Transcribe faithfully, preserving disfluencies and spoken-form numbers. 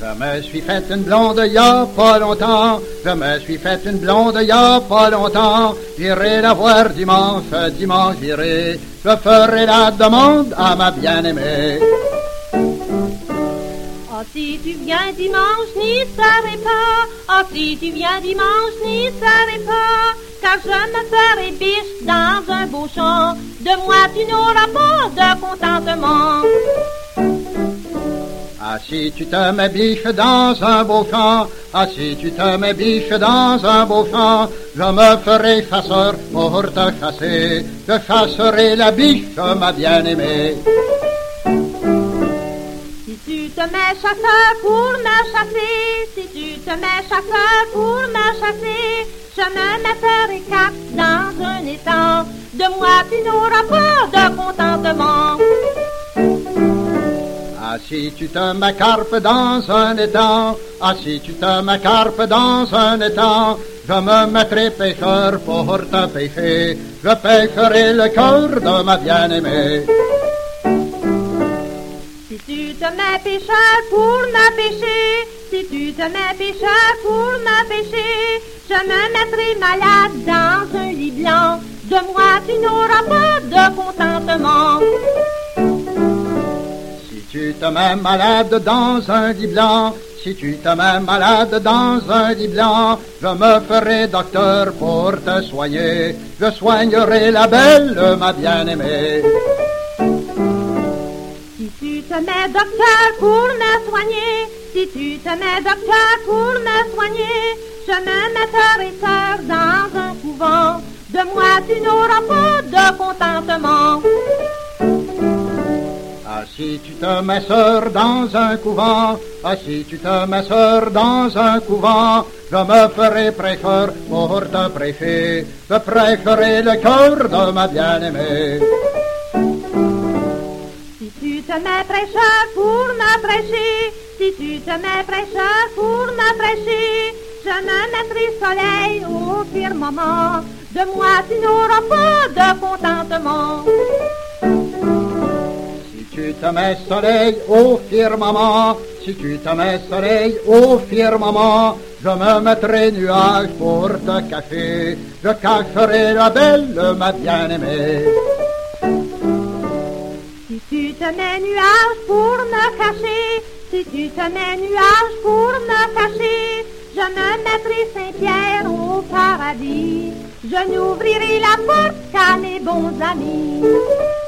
Je me suis fait une blonde il y a pas longtemps, je me suis fait une blonde il y a pas longtemps, j'irai la voir dimanche, dimanche j'irai, je ferai la demande à ma bien-aimée. Oh, si tu viens dimanche, n'y serai pas, oh, si tu viens dimanche, n'y serai pas, car je me ferai biche dans un beau champ, de moi tu n'auras pas de contentement. Ah, si tu te mets biche dans un beau champ, ah, si tu te mets biche dans un beau champ, je me ferai chasseur pour te chasser, je chasserai la biche, ma bien-aimée. Si tu te mets chasseur pour me chasser, si tu te mets chasseur pour me chasser, je me mettrai cap dans un étang, de moi tu n'auras pas de contentement. Ah, si tu te mets carpe dans un étang, ah, si tu te mets carpe dans un étang, je me mettrai pêcheur pour te pêcher, je pêcherai le cœur de ma bien-aimée. Si tu te mets pêcheur pour me pêcher, si tu te mets pêcheur pour me pêcher, je me mettrai malade dans un lit blanc, de moi tu n'auras pas de contentement. Si tu te mets malade dans un lit blanc, si tu te mets malade dans un lit blanc, je me ferai docteur pour te soigner, je soignerai la belle, ma bien-aimée. Si tu te mets docteur pour me soigner, si tu te mets docteur pour me soigner, je me mettrai sœur dans un couvent, de moi tu n'auras pas de contentement. Ah, si tu te mets sœur dans un couvent, ah, si tu te mets sœur dans un couvent, je me ferai prêcheur pour te prêcher, je prêcherai le cœur de ma bien-aimée. Si tu te mets prêcheur pour me prêcher, si tu te mets prêcheur pour me prêcher, je me mettrai soleil au firmament, de moi tu n'auras pas de contentement. Si tu te mets soleil au firmament, si tu te mets soleil au firmament, je me mettrai nuage pour te cacher, je cacherai la belle, ma bien-aimée. Si tu te mets nuage pour me cacher, si tu te mets nuage pour me cacher, je me mettrai Saint-Pierre au paradis, je n'ouvrirai la porte qu'à mes bons amis.